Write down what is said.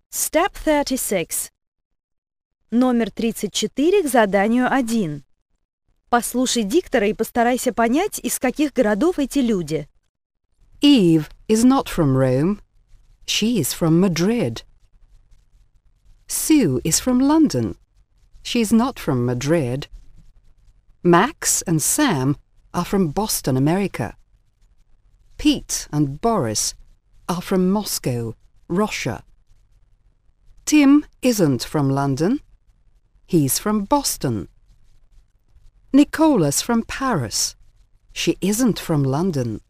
Step 36. Номер 34 к заданию 1. Послушай диктора и постарайся понять, из каких городов эти люди. Eve is not from Rome. She is from Madrid. Sue is from London. She's not from Madrid. Max and Sam are from Boston, America. Pete and Boris are from Moscow, Russia. Tim isn't from London. He's from Boston. Nicola's from Paris. She isn't from London.